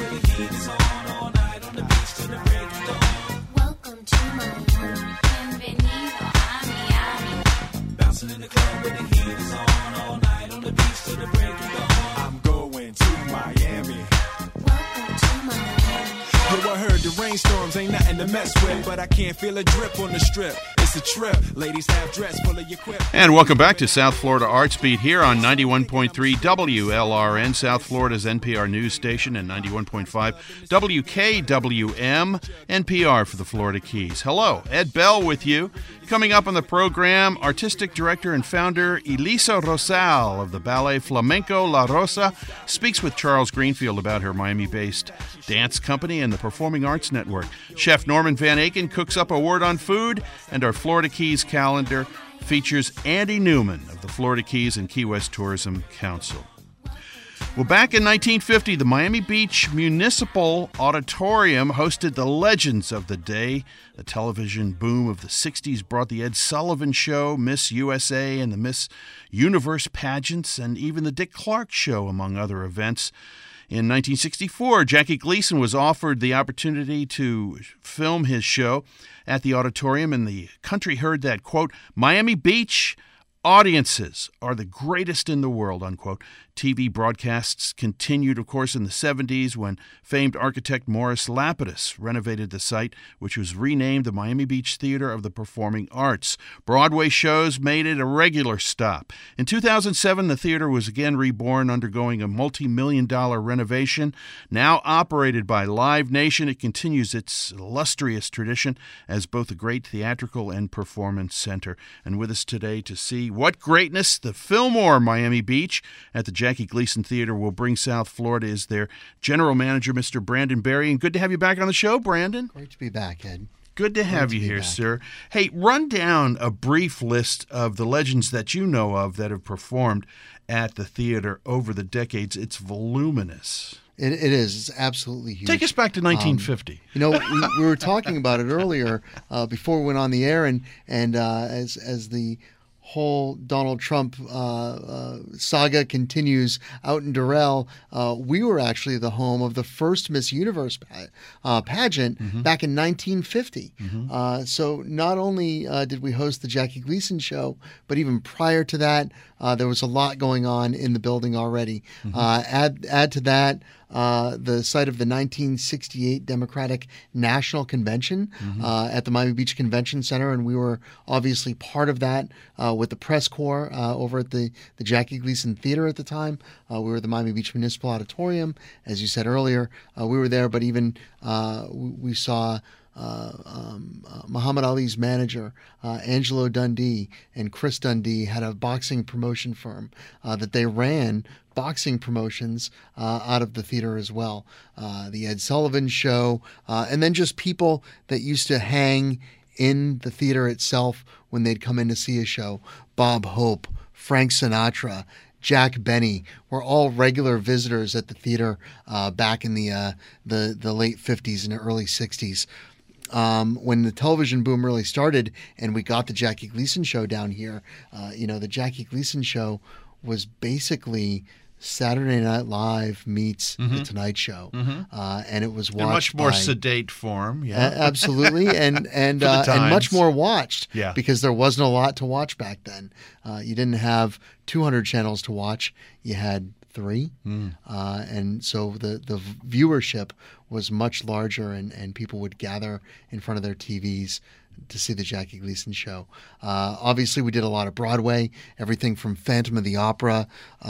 Welcome to Miami. Bienvenido a Miami. Bouncing in the club when the heat is on. All night on the beach till the break of dawn. I'm going to Miami. Welcome to Miami. Yo, I heard the rainstorms ain't nothing to mess with, but I can't feel a drip on the strip. It's a trip. Ladies have dress full of your quip. And welcome back to South Florida Arts Beat here on 91.3 WLRN, South Florida's NPR news station, and 91.5 WKWM, NPR for the Florida Keys. Hello, Ed Bell with you. Coming up on the program, artistic director and founder Elisa Rosal of the ballet Flamenco La Rosa speaks with Charles Greenfield about her Miami-based dance company and the Performing Arts Network. Chef Norman Van Aken cooks up a word on food, and our Florida Keys calendar features Andy Newman of the Florida Keys and Key West Tourism Council. Well, back in 1950, the Miami Beach Municipal Auditorium hosted the legends of the day. The television boom of the 60s brought the Ed Sullivan Show, Miss USA, and the Miss Universe pageants, and even the Dick Clark Show, among other events. In 1964, Jackie Gleason was offered the opportunity to film his show at the auditorium, and the country heard that, quote, Miami Beach audiences are the greatest in the world, unquote. TV broadcasts continued, of course, in the 70s when famed architect Morris Lapidus renovated the site, which was renamed the Miami Beach Theater of the Performing Arts. Broadway shows made it a regular stop. In 2007, the theater was again reborn, undergoing a multi-million-dollar renovation. Now operated by Live Nation, it continues its illustrious tradition as both a great theatrical and performance center. And with us today to see what greatness the Fillmore Miami Beach at the Jackie Gleason Theater will bring South Florida is their general manager, Mr. Brandon Berry. And good to have you back on the show, Brandon. Great to be back, Ed. Good to have you here, sir. Hey, run down a brief list of the legends that you know of that have performed at the theater over the decades. It's voluminous. It is. It's absolutely huge. Take us back to 1950. We were talking about it earlier before we went on the air, and as the whole Donald Trump saga continues out in Doral, we were actually the home of the first Miss Universe pageant back in 1950. So not only did we host the Jackie Gleason show, but even prior to that, there was a lot going on in the building already. Add to that the site of the 1968 Democratic National Convention at the Miami Beach Convention Center, and we were obviously part of that with the press corps over at the Jackie Gleason Theater at the time. We were at the Miami Beach Municipal Auditorium, as you said earlier. We were there, but even we saw Muhammad Ali's manager, Angelo Dundee, and Chris Dundee had a boxing promotion firm that they ran boxing promotions out of the theater as well. The Ed Sullivan Show, and then just people that used to hang in the theater itself when they'd come in to see a show. Bob Hope, Frank Sinatra, Jack Benny were all regular visitors at the theater back in the late 50s and early 60s. When the television boom really started and we got the Jackie Gleason show down here, the Jackie Gleason show was basically Saturday Night Live meets The Tonight Show, and it was watched in much more sedate form, absolutely, and much more watched, because there wasn't a lot to watch back then. You didn't have 200 channels to watch; you had 3, and so the viewership was much larger, and people would gather in front of their TVs to see the Jackie Gleason show. Obviously, we did a lot of Broadway, everything from Phantom of the Opera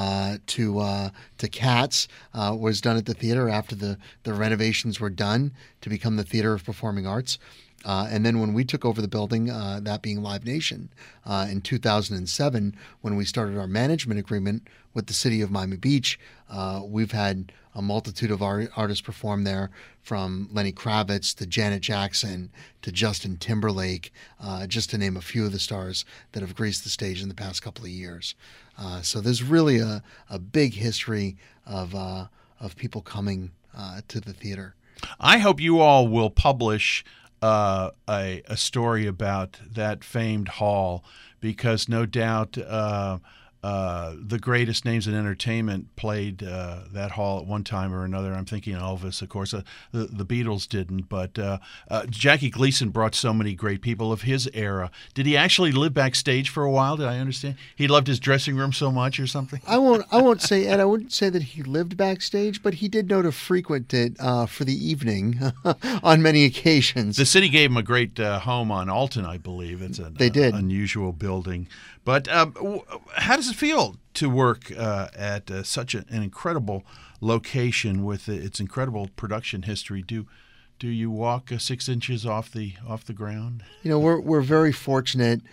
to Cats was done at the theater after the renovations were done to become the Theater of Performing Arts. And then when we took over the building, that being Live Nation, in 2007, when we started our management agreement with the city of Miami Beach, we've had a multitude of artists perform there, from Lenny Kravitz to Janet Jackson to Justin Timberlake, just to name a few of the stars that have graced the stage in the past couple of years. So there's really a big history of people coming to the theater. I hope you all will publish a story about that famed hall, because no doubt the greatest names in entertainment played that hall at one time or another. I'm thinking Elvis, of course. The Beatles didn't, but Jackie Gleason brought so many great people of his era. Did he actually live backstage for a while? Did I understand? He loved his dressing room so much, or something? I won't say, Ed. I wouldn't say that he lived backstage, but he did know to frequent it for the evening on many occasions. The city gave him a great home on Alton, I believe. It's an unusual building. But how does it feel to work at such an incredible location with its incredible production history? Do you walk 6 inches off the ground? We're very fortunate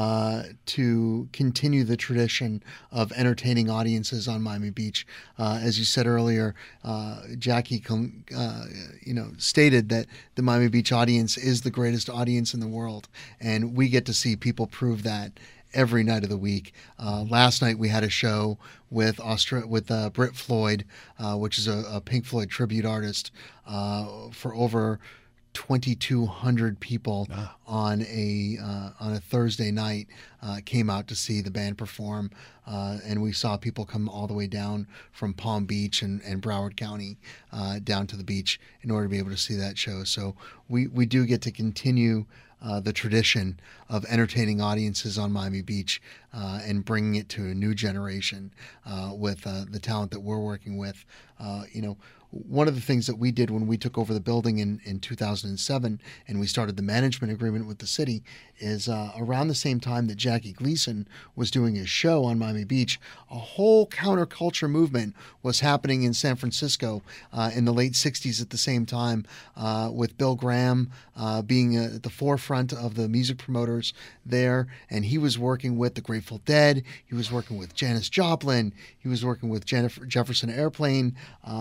to continue the tradition of entertaining audiences on Miami Beach. As you said earlier, Jackie, stated that the Miami Beach audience is the greatest audience in the world, and we get to see people prove that every night of the week. Last night we had a show with Britt Floyd, which is a Pink Floyd tribute artist, for over 2,200 people on a Thursday night came out to see the band perform, and we saw people come all the way down from Palm Beach and Broward County down to the beach in order to be able to see that show. So we do get to continue the tradition of entertaining audiences on Miami Beach and bringing it to a new generation with the talent that we're working with. One of the things that we did when we took over the building in 2007 and we started the management agreement with the city is around the same time that Jackie Gleason was doing his show on Miami Beach, a whole counterculture movement was happening in San Francisco in the late 60s at the same time, with Bill Graham being at the forefront of the music promoters there. And he was working with the Grateful Dead. He was working with Janis Joplin. He was working with Jefferson Airplane.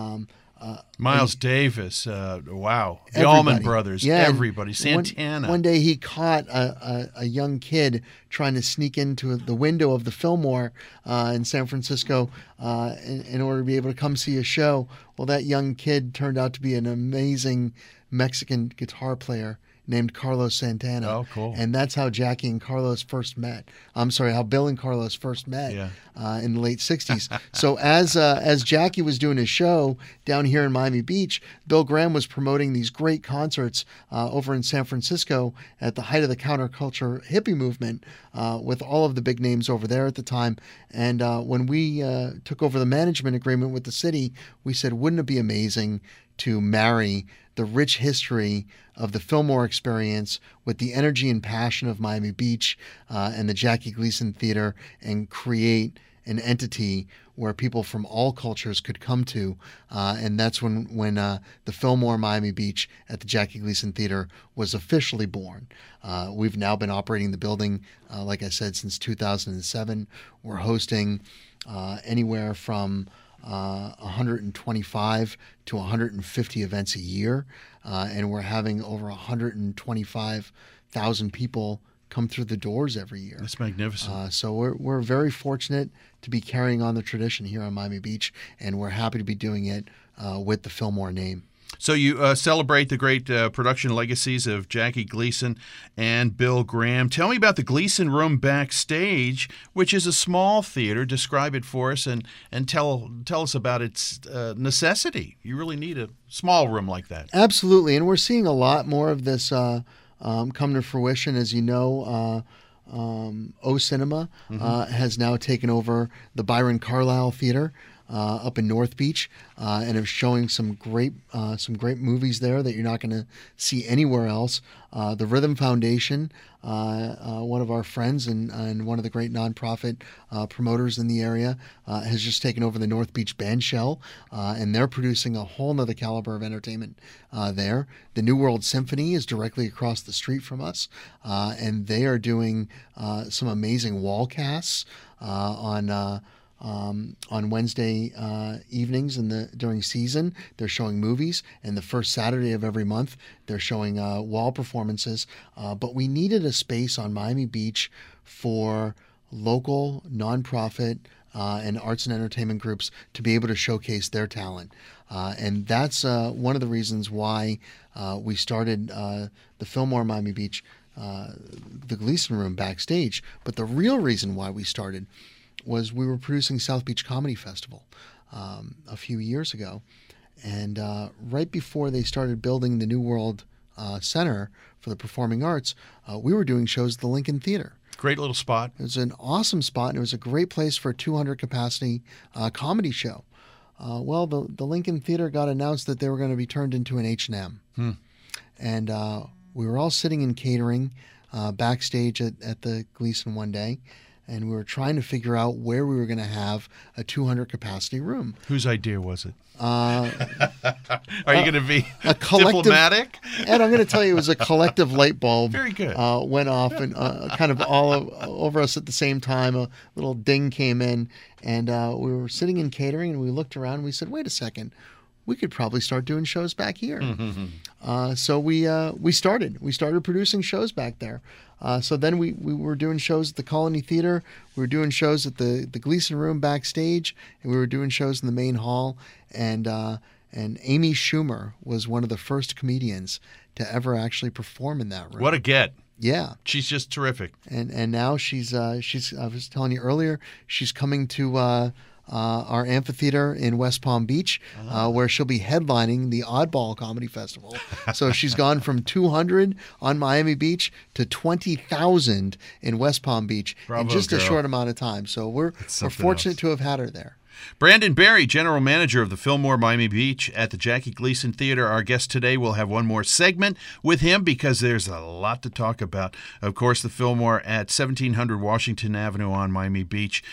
Miles Davis, wow. The Allman Brothers, everybody, Santana. One day he caught a young kid trying to sneak into the window of the Fillmore in San Francisco in order to be able to come see a show. Well, that young kid turned out to be an amazing Mexican guitar player named Carlos Santana. Oh, cool. And that's how Jackie and Carlos first met. How Bill and Carlos first met in the late 60s. So as Jackie was doing his show down here in Miami Beach, Bill Graham was promoting these great concerts over in San Francisco at the height of the counterculture hippie movement with all of the big names over there at the time. And when we took over the management agreement with the city, we said, wouldn't it be amazing to marry the rich history of the Fillmore experience with the energy and passion of Miami Beach and the Jackie Gleason Theater and create an entity where people from all cultures could come to. And that's when the Fillmore Miami Beach at the Jackie Gleason Theater was officially born. We've now been operating the building, like I said, since 2007. We're hosting anywhere from 125 to 150 events a year, and we're having over 125,000 people come through the doors every year. That's magnificent. So we're very fortunate to be carrying on the tradition here on Miami Beach, and we're happy to be doing it with the Fillmore name. So you celebrate the great production legacies of Jackie Gleason and Bill Graham. Tell me about the Gleason Room backstage, which is a small theater. Describe it for us and tell us about its necessity. You really need a small room like that. Absolutely, and we're seeing a lot more of this come to fruition. As you know, O Cinema has now taken over the Byron Carlisle Theater up in North Beach, and are showing some great movies there that you're not going to see anywhere else. The Rhythm Foundation, one of our friends and one of the great nonprofit promoters in the area, has just taken over the North Beach Band Shell, and they're producing a whole nother caliber of entertainment there. The New World Symphony is directly across the street from us, and they are doing some amazing wall casts on Wednesday evenings during season. They're showing movies, and the first Saturday of every month they're showing wall performances. But we needed a space on Miami Beach for local nonprofit and arts and entertainment groups to be able to showcase their talent. And that's one of the reasons why we started the Fillmore Miami Beach, the Gleason Room backstage. But the real reason why we started was we were producing South Beach Comedy Festival a few years ago. And right before they started building the New World Center for the Performing Arts, we were doing shows at the Lincoln Theater. Great little spot. It was an awesome spot, and it was a great place for a 200-capacity comedy show. Well, the Lincoln Theater got announced that they were going to be turned into an H&M. And we were all sitting in catering backstage at the Gleason one day, and we were trying to figure out where we were going to have a 200-capacity room. Whose idea was it? Are you going to be diplomatic? Ed, I'm going to tell you, it was a collective light bulb. Very good. Went off and kind of all over us at the same time. A little ding came in, and we were sitting in catering, and we looked around, and we said, wait a second. We could probably start doing shows back here. So we started producing shows back there. So then we were doing shows at the Colony Theater. We were doing shows at the Gleason Room backstage, and we were doing shows in the main hall. And Amy Schumer was one of the first comedians to ever actually perform in that room. What a get! Yeah, she's just terrific. And now she's I was telling you earlier, she's coming to our amphitheater in West Palm Beach, where she'll be headlining the Oddball Comedy Festival. So she's gone from 200 on Miami Beach to 20,000 in West Palm Beach in just a short amount of time. So we're fortunate to have had her there. Brandon Barry, General Manager of the Fillmore Miami Beach at the Jackie Gleason Theater, our guest today. We'll have one more segment with him because there's a lot to talk about. Of course, the Fillmore at 1700 Washington Avenue on Miami Beach.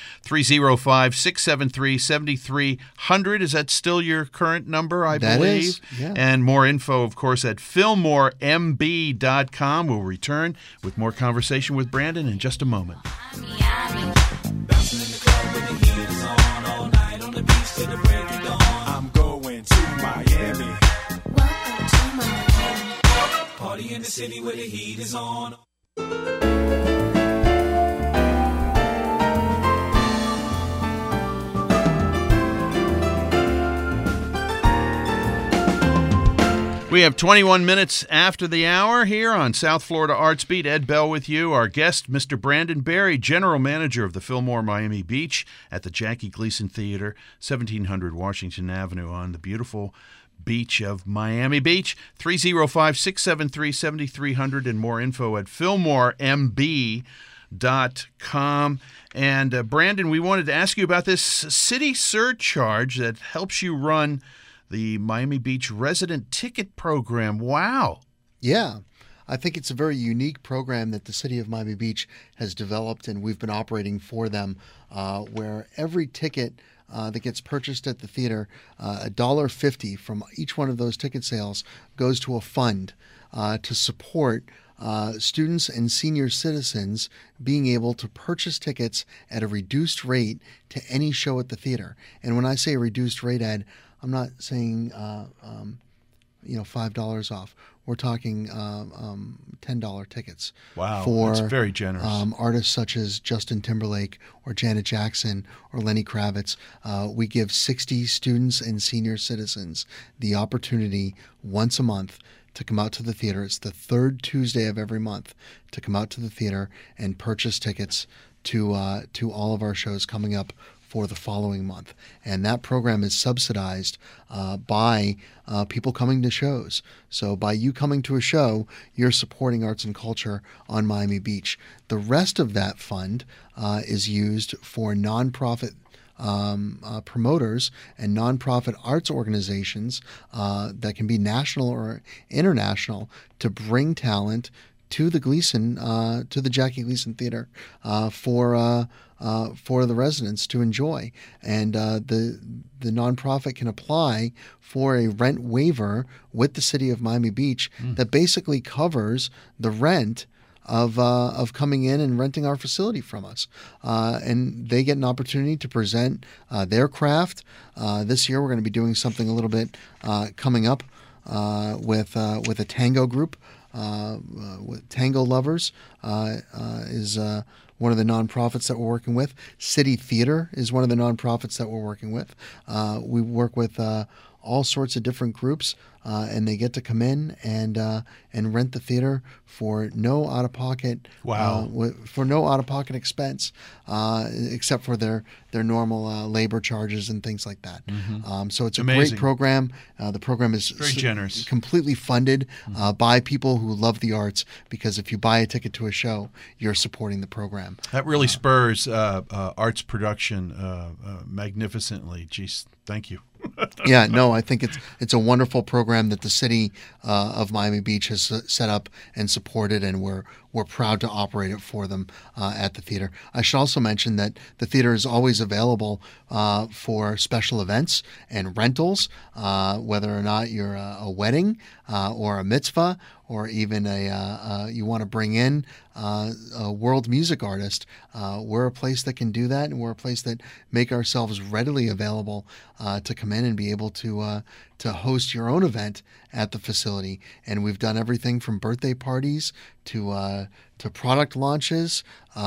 305-673-7300. Is that still your current number, I believe? That is, yeah. And more info, of course, at fillmoremb.com. We'll return with more conversation with Brandon in just a moment. To the break of dawn. I'm going to Miami. Welcome to Miami. Party in the city where the heat is on. We have 21 minutes after the hour here on South Florida Arts Beat. Ed Bell with you. Our guest, Mr. Brandon Barry, General Manager of the Fillmore Miami Beach at the Jackie Gleason Theater, 1700 Washington Avenue on the beautiful beach of Miami Beach. 305-673-7300 and more info at fillmoremb.com. And Brandon, we wanted to ask you about this city surcharge that helps you run the Miami Beach Resident Ticket Program. Wow. Yeah. I think it's a very unique program that the city of Miami Beach has developed, and we've been operating for them, where every ticket that gets purchased at the theater, $1.50 from each one of those ticket sales goes to a fund to support students and senior citizens being able to purchase tickets at a reduced rate to any show at the theater. And when I say reduced rate, Ed, I'm not saying $5 off. We're talking $10 tickets. Wow, for that's very generous. Artists such as Justin Timberlake or Janet Jackson or Lenny Kravitz. We give 60 students and senior citizens the opportunity once a month to come out to the theater. It's the third Tuesday of every month to come out to the theater and purchase tickets to all of our shows coming up for the following month. And that program is subsidized by people coming to shows. So by you coming to a show, you're supporting arts and culture on Miami Beach. The rest of that fund is used for nonprofit promoters and nonprofit arts organizations that can be national or international to bring talent to the Gleason, to the Jackie Gleason Theater for the residents to enjoy. And the nonprofit can apply for a rent waiver with the city of Miami Beach that basically covers the rent of coming in and renting our facility from us. And they get an opportunity to present their craft. This year we're going to be doing something a little bit coming up with a tango group. With Tango Lovers is one of the nonprofits that we're working with. City Theater is one of the nonprofits that we're working with. We work with all sorts of different groups, and they get to come in and rent the theater for no out-of-pocket expense, except for their normal labor charges and things like that. So it's a great program. The program is very generous, completely funded by people who love the arts, because if you buy a ticket to a show, you're supporting the program. That really spurs arts production magnificently. Geez, thank you. Yeah, no, I think it's a wonderful program that the city of Miami Beach has set up and supported, and we're proud to operate it for them at the theater. I should also mention that the theater is always available for special events and rentals, whether or not you're a wedding or a mitzvah, or even you want to bring in a world music artist. We're a place that can do that, and we're a place that make ourselves readily available to come in and be able to host your own event at the facility. And we've done everything from birthday parties to product launches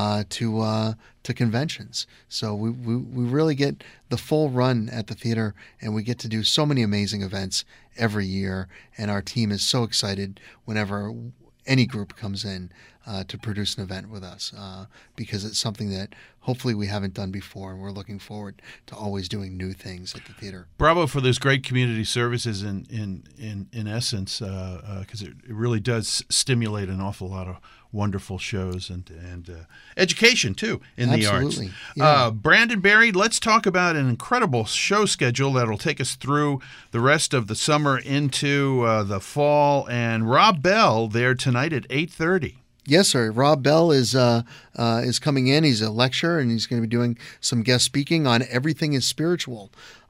to conventions. So we really get the full run at the theater, and we get to do so many amazing events every year. And our team is so excited whenever any group comes in to produce an event with us, because it's something that hopefully we haven't done before, and we're looking forward to always doing new things at the theater. Bravo for those great community services in essence, because it really does stimulate an awful lot of wonderful shows and education too in the arts. Yeah. Brandon Barry, let's talk about an incredible show schedule that'll take us through the rest of the summer into the fall. And Rob Bell there tonight at 8:30. Yes, sir. Rob Bell is coming in. He's a lecturer, and he's going to be doing some guest speaking on Everything is Spiritual.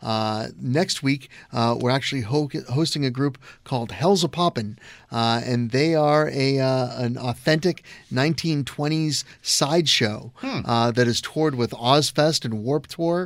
Next week, we're actually hosting a group called Hell's a Poppin', and they are an authentic 1920s sideshow that is toured with Ozfest and Warped Tour,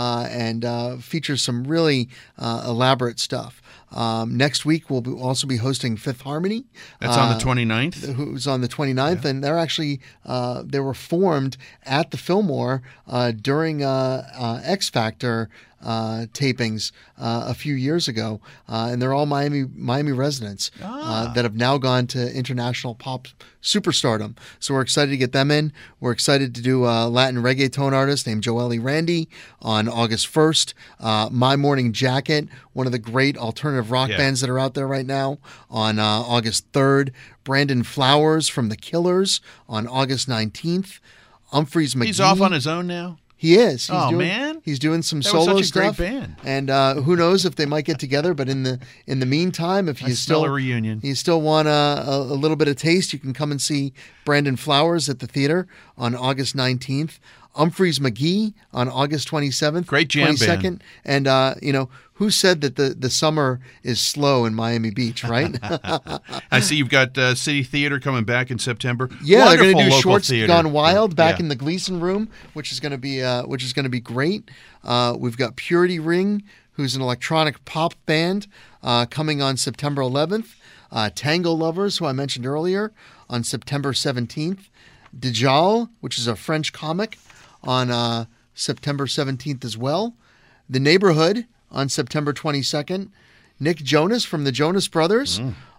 and features some really elaborate stuff. Next week, we'll also be hosting Fifth Harmony. That's on the 29th. Who's on the 29th, and they're actually they were formed at the Fillmore during X Factor tapings a few years ago, and they're all Miami residents that have now gone to international pop superstardom. So we're excited to get them in. We're excited to do a Latin reggaeton artist named Joelle Randy on August 1st. My Morning Jacket, one of the great alternative rock bands that are out there right now, on August 3rd. Brandon Flowers from The Killers on August 19th. Humphreys McGee. He's off on his own now? He is. He's doing some solo stuff. That was such a great band. And who knows if they might get together. But in the meantime, if you still a reunion, you still want a little bit of taste, you can come and see Brandon Flowers at the theater on August 19th. Humphreys McGee on August 27th. Great jam 22nd. band. And who said that the summer is slow in Miami Beach, right? I see you've got City Theater coming back in September. Yeah, wonderful, they're going to do Shorts theater. Gone Wild back in the Gleason Room, which is going to be great. We've got Purity Ring, who's an electronic pop band, coming on September 11th. Tango Lovers, who I mentioned earlier, on September 17th. Djal, which is a French comic, on September 17th as well. The Neighborhood on September 22nd. Nick Jonas from the Jonas Brothers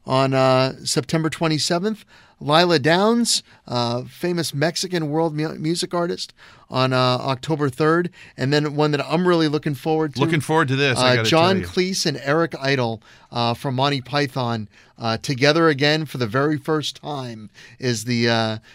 on September 27th. Lila Downs, famous Mexican world music artist, on October 3rd. And then one that I'm really looking forward to. Looking forward to this, I gotta John tell you. Cleese and Eric Idle from Monty Python, together again for the very first time is the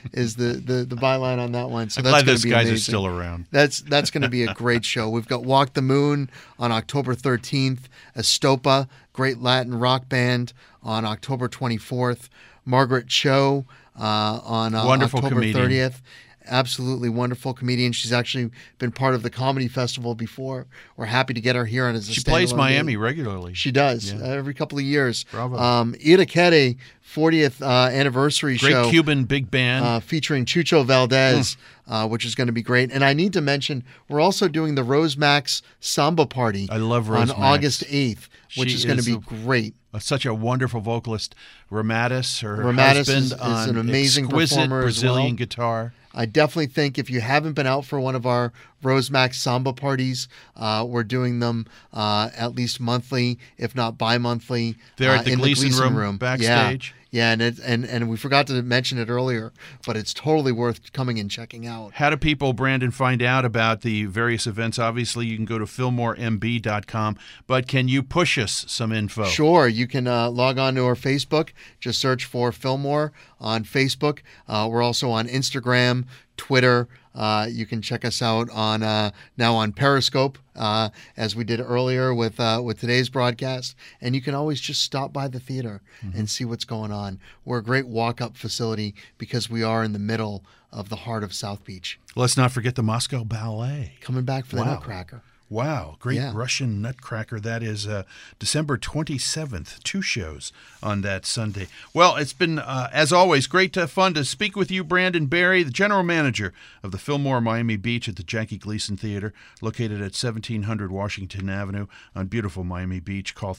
byline on that one. So I'm that's glad going those to be guys amazing. are still around. That's going to be a great show. We've got Walk the Moon on October 13th. Estopa, great Latin rock band, on October 24th. Margaret Cho on Wonderful October comedian. 30th. Absolutely wonderful comedian. She's actually been part of the comedy festival before. We're happy to get her here on as a She plays standalone Miami date. regularly. She does, every couple of years. Bravo. Ida Kede, 40th anniversary Great show. Cuban big band. Featuring Chucho Valdez, which is going to be great. And I need to mention, we're also doing the Rose Max Samba Party. I love Rose on Max. August 8th, which is going to be great. Such a wonderful vocalist. Ramatis, her Ramatis husband, is on an amazing exquisite performer Brazilian as well. guitar. I definitely think if you haven't been out for one of our Rosemax Samba parties. We're doing them at least monthly, if not bi-monthly. They're at the Gleason room backstage. Yeah, and we forgot to mention it earlier, but it's totally worth coming and checking out. How do people, Brandon, find out about the various events? Obviously, you can go to fillmoremb.com, but can you push us some info? Sure. You can log on to our Facebook. Just search for Fillmore on Facebook. We're also on Instagram, Twitter. You can check us out on now on Periscope, as we did earlier with today's broadcast. And you can always just stop by the theater and see what's going on. We're a great walk-up facility because we are in the middle of the heart of South Beach. Let's not forget the Moscow Ballet. Coming back for the Nutcracker. Wow, great Russian Nutcracker. That is December 27th, 2 shows on that Sunday. Well, it's been, as always, great fun to speak with you, Brandon Barry, the general manager of the Fillmore Miami Beach at the Jackie Gleason Theater, located at 1700 Washington Avenue on beautiful Miami Beach. Call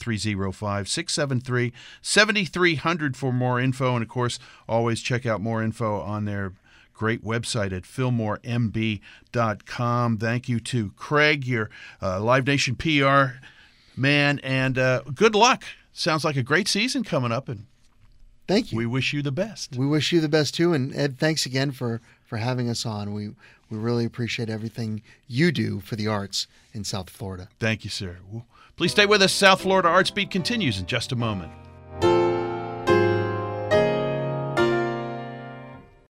305-673-7300 for more info. And, of course, always check out more info on their great website at fillmoremb.com. Thank you to Craig, your Live Nation PR man, and good luck. Sounds like a great season coming up, and thank you. We wish you the best. We wish you the best too, and Ed, thanks again for having us on. We really appreciate everything you do for the arts in South Florida. Thank you, sir. Please stay with us. South Florida Arts Beat continues in just a moment.